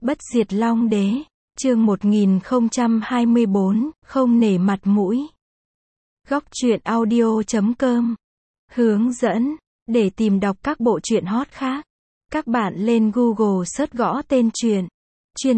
Bất diệt Long Đế, chương 1024, không nể mặt mũi. Góc truyện audio.com hướng dẫn, để tìm đọc các bộ truyện hot khác. Các bạn lên Google search gõ tên truyện, Chuyên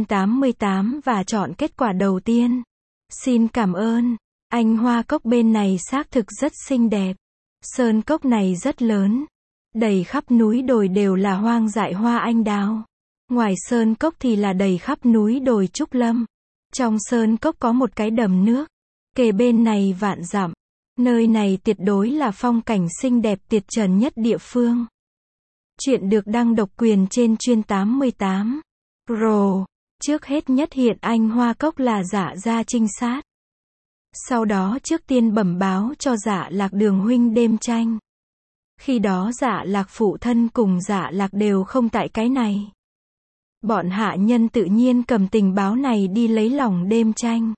88 và chọn kết quả đầu tiên. Xin cảm ơn. Anh hoa cốc bên này xác thực rất xinh đẹp. Sơn cốc này rất lớn. Đầy khắp núi đồi đều là hoang dại hoa anh đào. Ngoài sơn cốc thì là đầy khắp núi đồi trúc lâm. Trong sơn cốc có một cái đầm nước. Kề bên này vạn dặm. Nơi này tuyệt đối là phong cảnh xinh đẹp tuyệt trần nhất địa phương. Chuyện được đăng độc quyền trên Chuyên 88. Pro. Trước hết nhất hiện anh hoa cốc là Dạ gia trinh sát. Sau đó trước tiên bẩm báo cho Dạ Lạc Đường huynh Đêm Tranh. Khi đó Dạ Lạc phụ thân cùng Dạ Lạc đều không tại cái này. Bọn hạ nhân tự nhiên cầm tình báo này đi lấy lòng Đêm Tranh.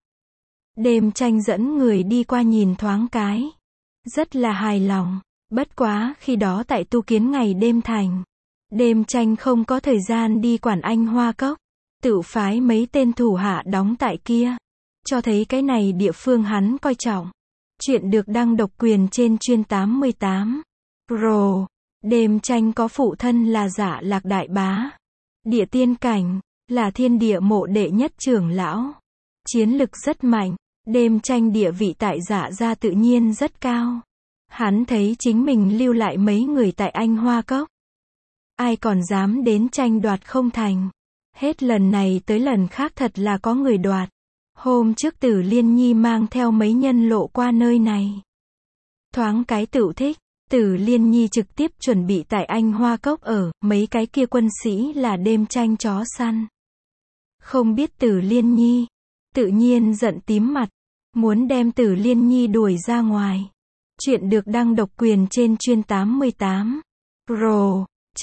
Đêm Tranh dẫn người đi qua nhìn thoáng cái. Rất là hài lòng. Bất quá khi đó tại tu kiến ngày đêm thành. Đêm Tranh không có thời gian đi quản anh hoa cốc. Tự phái mấy tên thủ hạ đóng tại kia. Cho thấy cái này địa phương hắn coi trọng. Chuyện được đăng độc quyền trên Chuyên 88. Pro. Đêm Tranh có phụ thân là Dạ Lạc đại bá. Địa tiên cảnh, là thiên địa mộ đệ nhất trưởng lão. Chiến lực rất mạnh. Đêm Tranh địa vị tại Dạ gia tự nhiên rất cao. Hắn thấy chính mình lưu lại mấy người tại anh hoa cốc. Ai còn dám đến tranh đoạt không thành. Hết lần này tới lần khác thật là có người đoạt. Hôm trước Tử Liên Nhi mang theo mấy nhân lộ qua nơi này. Thoáng cái tựu thích. Tử Liên Nhi trực tiếp chuẩn bị tại anh hoa cốc ở, mấy cái kia quân sĩ là Đêm Tranh chó săn. Không biết Tử Liên Nhi, tự nhiên giận tím mặt, muốn đem Tử Liên Nhi đuổi ra ngoài. Chuyện được đăng độc quyền trên Chuyên 88. Pro.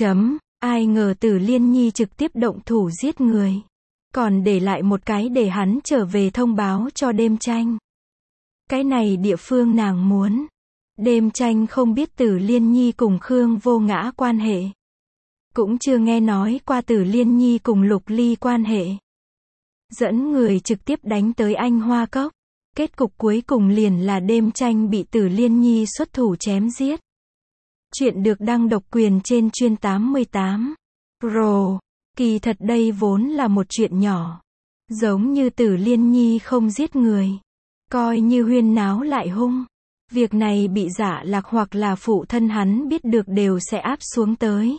Ai ngờ Tử Liên Nhi trực tiếp động thủ giết người. Còn để lại một cái để hắn trở về thông báo cho Đêm Tranh. Cái này địa phương nàng muốn. Đêm Tranh không biết Tử Liên Nhi cùng Khương Vô Ngã quan hệ. Cũng chưa nghe nói qua Tử Liên Nhi cùng Lục Ly quan hệ. Dẫn người trực tiếp đánh tới anh hoa cốc. Kết cục cuối cùng liền là Đêm Tranh bị Tử Liên Nhi xuất thủ chém giết. Chuyện được đăng độc quyền trên Chuyên 88. Pro. Kỳ thật đây vốn là một chuyện nhỏ. Giống như Tử Liên Nhi không giết người. Coi như huyên náo lại hung. Việc này bị Dạ Lạc hoặc là phụ thân hắn biết được đều sẽ áp xuống tới.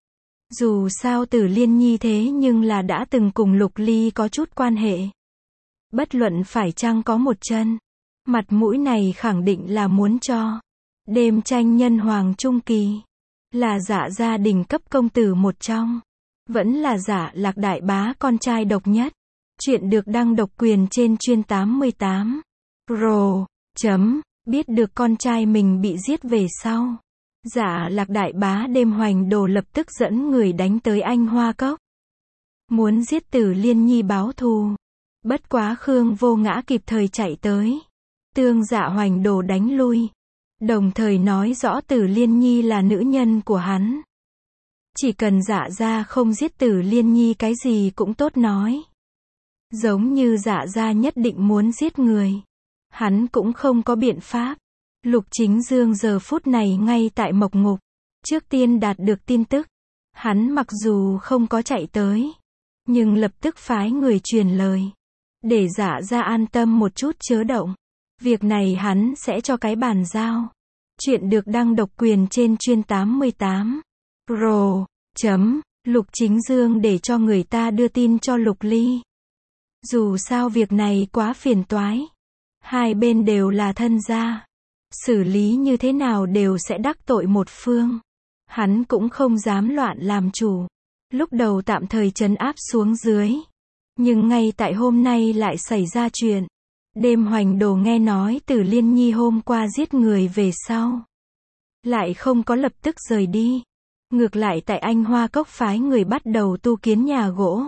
Dù sao Tử Liên Nhi thế nhưng là đã từng cùng Lục Ly có chút quan hệ. Bất luận phải chăng có một chân. Mặt mũi này khẳng định là muốn cho. Đêm Tranh nhân hoàng trung kỳ. Là Dạ gia đình cấp công tử một trong. Vẫn là Dạ Lạc đại bá con trai độc nhất. Chuyện được đăng độc quyền trên Chuyên 88. Pro. Biết được con trai mình bị giết về sau. Dạ Lạc đại bá Đêm Hoành Đồ lập tức dẫn người đánh tới anh hoa cốc. Muốn giết Tử Liên Nhi báo thù. Bất quá Khương Vô Ngã kịp thời chạy tới. Tương Dạ Hoành Đồ đánh lui. Đồng thời nói rõ Tử Liên Nhi là nữ nhân của hắn. Chỉ cần Dạ gia không giết Tử Liên Nhi cái gì cũng tốt nói. Giống như Dạ gia nhất định muốn giết người. Hắn cũng không có biện pháp. Lục Chính Dương giờ phút này ngay tại Mộc Ngục. Trước tiên đạt được tin tức. Hắn mặc dù không có chạy tới. Nhưng lập tức phái người truyền lời. Để Dạ gia an tâm một chút chớ động. Việc này hắn sẽ cho cái bàn giao. Chuyện được đăng độc quyền trên Chuyên 88. Pro. Lục Chính Dương để cho người ta đưa tin cho Lục Ly. Dù sao việc này quá phiền toái. Hai bên đều là thân gia. Xử lý như thế nào đều sẽ đắc tội một phương. Hắn cũng không dám loạn làm chủ. Lúc đầu tạm thời trấn áp xuống dưới. Nhưng ngay tại hôm nay lại xảy ra chuyện. Đêm Hoành Đồ nghe nói Tử Liên Nhi hôm qua giết người về sau. Lại không có lập tức rời đi. Ngược lại tại anh hoa cốc phái người bắt đầu tu kiến nhà gỗ.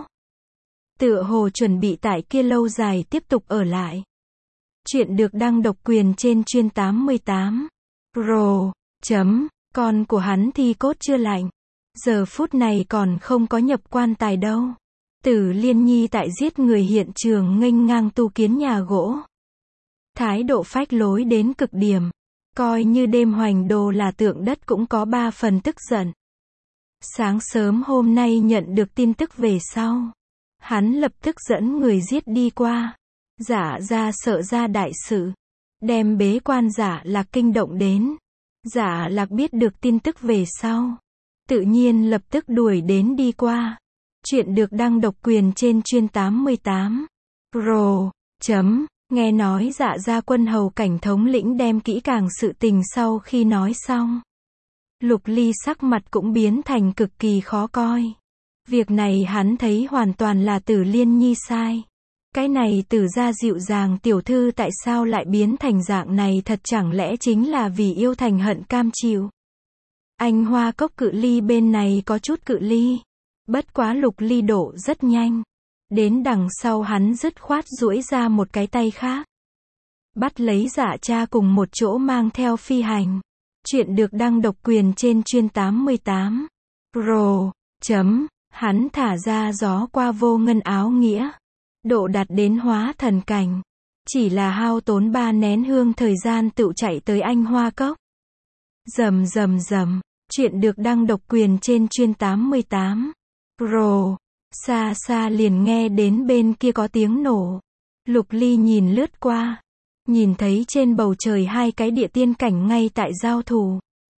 Tựa hồ chuẩn bị tại kia lâu dài tiếp tục ở lại. Chuyện được đăng độc quyền trên Chuyên 88. Pro. Con của hắn thi cốt chưa lạnh. Giờ phút này còn không có nhập quan tài đâu. Tử Liên Nhi tại giết người hiện trường nghênh ngang tu kiến nhà gỗ. Thái độ phách lối đến cực điểm. Coi như đêm hoành đồ là tượng đất cũng có 3 phần tức giận. Sáng sớm hôm nay nhận được tin tức về sau. Hắn lập tức dẫn người giết đi qua. Giả ra sợ ra đại sự. Đem bế quan Giả Lạc kinh động đến. Giả Lạc biết được tin tức về sau. Tự nhiên lập tức đuổi đến đi qua. Chuyện được đăng độc quyền trên chuyên 88. Pro. Nghe nói Dạ gia quân hầu cảnh thống lĩnh đem kỹ càng sự tình sau khi nói xong. Lục Ly sắc mặt cũng biến thành cực kỳ khó coi. Việc này hắn thấy hoàn toàn là Tử Liên Nhi sai. Cái này Tử gia dịu dàng tiểu thư tại sao lại biến thành dạng này, thật chẳng lẽ chính là vì yêu thành hận cam chịu. Anh Hoa Cốc cự ly bên này có chút cự ly. Bất quá Lục Ly độ rất nhanh. Đến đằng sau hắn dứt khoát duỗi ra một cái tay khác. Bắt lấy Dạ cha cùng một chỗ mang theo phi hành. Chuyện được đăng độc quyền trên chuyên 88. Pro. Hắn thả ra gió qua vô ngân áo nghĩa. Độ đạt đến hóa thần cảnh. Chỉ là hao tốn 3 nén hương thời gian tựu chạy tới Anh Hoa Cốc. Rầm. Chuyện được đăng độc quyền trên chuyên 88. Pro. Xa xa liền nghe đến bên kia có tiếng nổ. Lục Ly nhìn lướt qua. Nhìn thấy trên bầu trời 2 cái địa tiên cảnh ngay tại giao thủ.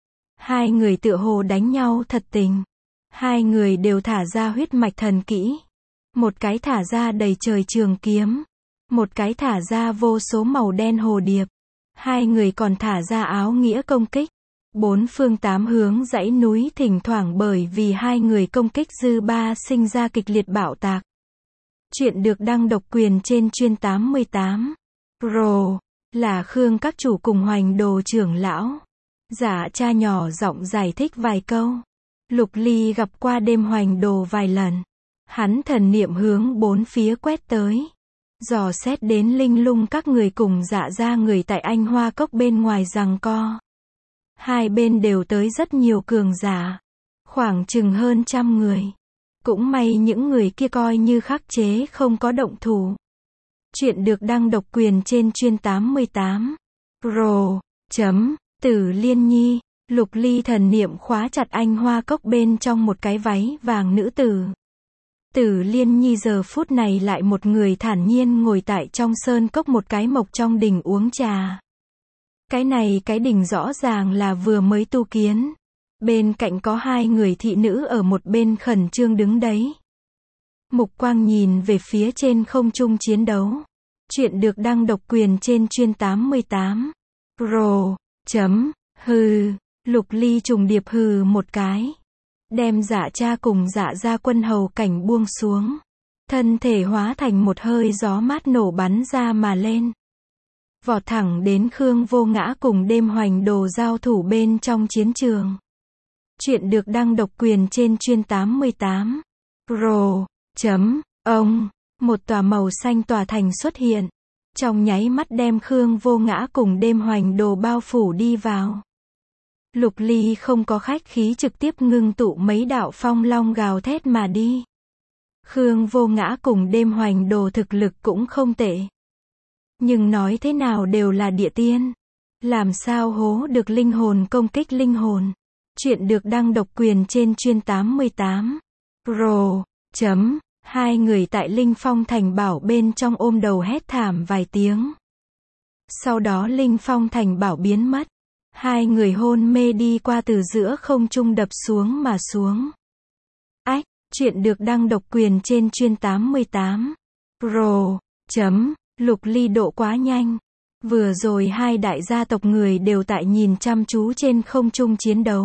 2 người tựa hồ đánh nhau thật tình. 2 người đều thả ra huyết mạch thần kỹ. Một cái thả ra đầy trời trường kiếm. Một cái thả ra vô số màu đen hồ điệp. 2 người còn thả ra áo nghĩa công kích. 4 phương 8 hướng dãy núi thỉnh thoảng bởi vì 2 người công kích dư ba sinh ra kịch liệt bạo tạc. Chuyện được đăng độc quyền trên chuyên 88. Pro. Là Khương các chủ cùng Hoành Đồ trưởng lão. Giả cha nhỏ giọng giải thích vài câu. Lục Ly gặp qua đêm Hoành Đồ vài lần. Hắn thần niệm hướng 4 phía quét tới. Dò xét đến linh lung các người cùng Dạ gia người tại Anh Hoa Cốc bên ngoài giằng co. 2 bên đều tới rất nhiều cường giả. Khoảng chừng hơn 100 người. Cũng may những người kia coi như khắc chế không có động thủ. Chuyện được đăng độc quyền trên chuyên 88. Pro. Tử Liên Nhi. Lục Ly thần niệm khóa chặt Anh Hoa Cốc bên trong một cái váy vàng nữ tử. Tử Liên Nhi giờ phút này lại một người thản nhiên ngồi tại trong sơn cốc một cái mộc trong đình uống trà. Cái này cái đình rõ ràng là vừa mới tu kiến. Bên cạnh có 2 người thị nữ ở một bên khẩn trương đứng đấy. Mục quang nhìn về phía trên không trung chiến đấu. Chuyện được đăng độc quyền trên chuyên 88. Pro. Hừ. Lục Ly trùng điệp hừ một cái. Đem Dạ cha cùng Dạ gia quân hầu cảnh buông xuống. Thân thể hóa thành một hơi gió mát nổ bắn ra mà lên. Vọt thẳng đến Khương Vô Ngã cùng đêm Hoành Đồ giao thủ bên trong chiến trường. Chuyện được đăng độc quyền trên chuyên 88. Pro. Ông. Một tòa màu xanh tòa thành xuất hiện. Trong nháy mắt đem Khương Vô Ngã cùng đêm Hoành Đồ bao phủ đi vào. Lục Ly không có khách khí trực tiếp ngưng tụ mấy đạo phong long gào thét mà đi. Khương Vô Ngã cùng đêm Hoành Đồ thực lực cũng không tệ. Nhưng nói thế nào đều là địa tiên. Làm sao hố được linh hồn công kích linh hồn. Chuyện được đăng độc quyền trên chuyên 88. Pro. 2 người tại Linh Phong Thành Bảo bên trong ôm đầu hét thảm vài tiếng. Sau đó Linh Phong Thành Bảo biến mất. 2 người hôn mê đi qua từ giữa không trung đập xuống mà xuống. Ách, chuyện được đăng độc quyền trên chuyên 88. Pro. Lục Ly độ quá nhanh. Vừa rồi 2 đại gia tộc người đều tại nhìn chăm chú trên không trung chiến đấu.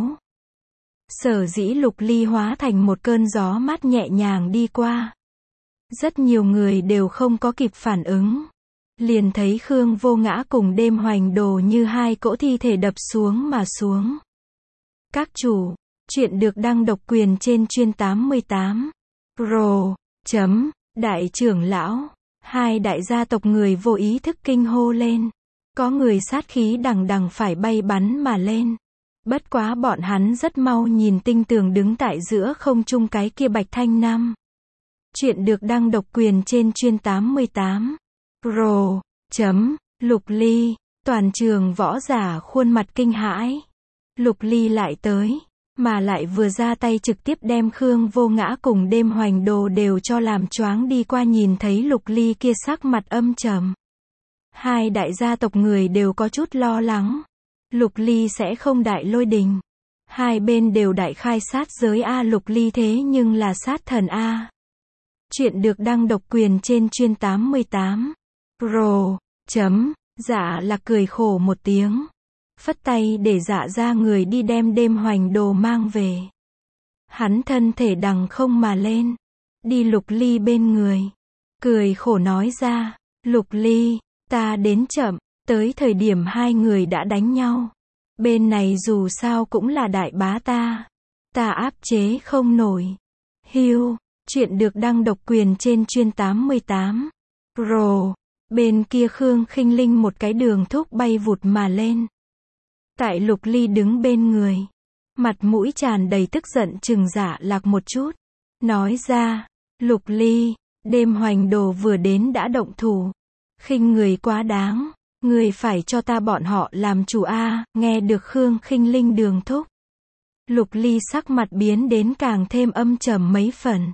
Sở dĩ Lục Ly hóa thành một cơn gió mát nhẹ nhàng đi qua. Rất nhiều người đều không có kịp phản ứng. Liền thấy Khương Vô Ngã cùng đêm Hoành Đồ như 2 cỗ thi thể đập xuống mà xuống. Các chủ, chuyện được đăng độc quyền trên chuyên 88. Pro. Đại trưởng lão. 2 đại gia tộc người vô ý thức kinh hô lên. Có người sát khí đằng đằng phải bay bắn mà lên. Bất quá bọn hắn rất mau nhìn tinh tường đứng tại giữa không trung cái kia Bạch Thanh Nam. Chuyện được đăng độc quyền trên Chuyên 88. Pro. Lục Ly. Toàn trường võ giả khuôn mặt kinh hãi. Lục Ly lại tới, mà lại vừa ra tay trực tiếp đem Khương Vô Ngã cùng Đêm Hoành Đồ đều cho làm choáng đi qua. Nhìn thấy Lục Ly kia sắc mặt âm trầm, hai đại gia tộc người đều có chút lo lắng. Lục Ly sẽ không đại lôi đình. Hai bên đều đại khai sát giới a, Lục Ly thế nhưng là sát thần a. Chuyện được đăng độc quyền trên Chuyên 88. Pro. Dạ Lạc cười khổ một tiếng, phất tay để Dạ ra người đi đem Đêm Hoành Đồ mang về. Hắn thân thể đằng không mà lên, đi Lục Ly bên người, cười khổ nói ra, Lục Ly, ta đến chậm, tới thời điểm hai người đã đánh nhau. Bên này dù sao cũng là đại bá ta áp chế không nổi. Hiu. Chuyện được đăng độc quyền trên Chuyên 88. Pro. Bên kia Khương Khinh Linh một cái đường thúc bay vụt mà lên. Tại Lục Ly đứng bên người, mặt mũi tràn đầy tức giận chừng Dạ Lạc một chút, nói ra, Lục Ly, Đêm Hoành Đồ vừa đến đã động thủ, khinh người quá đáng, người phải cho ta bọn họ làm chủ a. Nghe được Khương Khinh Linh đường thúc, Lục Ly sắc mặt biến đến càng thêm âm trầm mấy phần.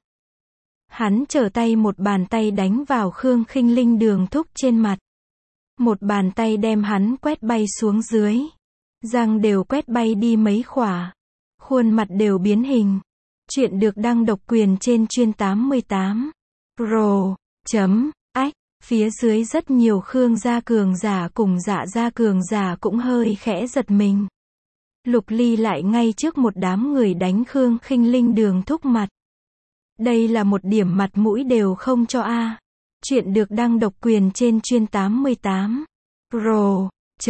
Hắn trở tay một bàn tay đánh vào Khương Khinh Linh đường thúc trên mặt. Một bàn tay đem hắn quét bay xuống dưới. Răng đều quét bay đi mấy khỏa. Khuôn mặt đều biến hình. Chuyện được đăng độc quyền trên Chuyên 88. Pro. Ách. Phía dưới rất nhiều Khương gia cường giả cùng Dạ gia cường giả cũng hơi khẽ giật mình. Lục Ly lại ngay trước một đám người đánh Khương Khinh Linh đường thúc mặt. Đây là một điểm mặt mũi đều không cho a. Chuyện được đăng độc quyền trên Chuyên 88. Pro.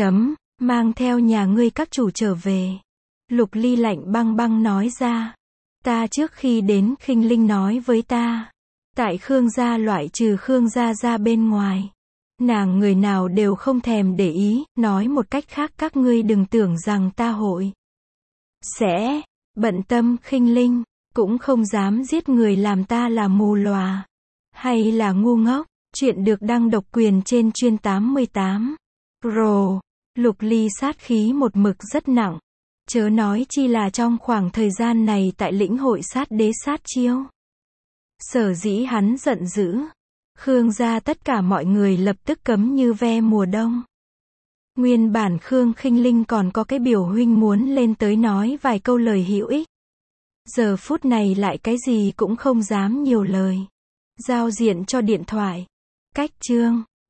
Mang theo nhà ngươi các chủ trở về. Lục Ly lạnh băng băng nói ra. Ta trước khi đến Khinh Linh nói với ta, tại Khương gia loại trừ Khương gia ra bên ngoài, nàng người nào đều không thèm để ý. Nói một cách khác, các ngươi đừng tưởng rằng ta hội sẽ bận tâm Khinh Linh, cũng không dám giết người làm ta là mù lòa hay là ngu ngốc. Chuyện được đăng độc quyền trên Chuyên 88. Pro. Lục Ly sát khí một mực rất nặng, chớ nói chi là trong khoảng thời gian này tại lĩnh hội sát đế sát chiêu. Sở dĩ hắn giận dữ, Khương gia tất cả mọi người lập tức cấm như ve mùa đông. Nguyên bản Khương Khinh Linh còn có cái biểu huynh muốn lên tới nói vài câu lời hữu ích. Giờ phút này lại cái gì cũng không dám nhiều lời. Giao diện cho điện thoại. Cách chương.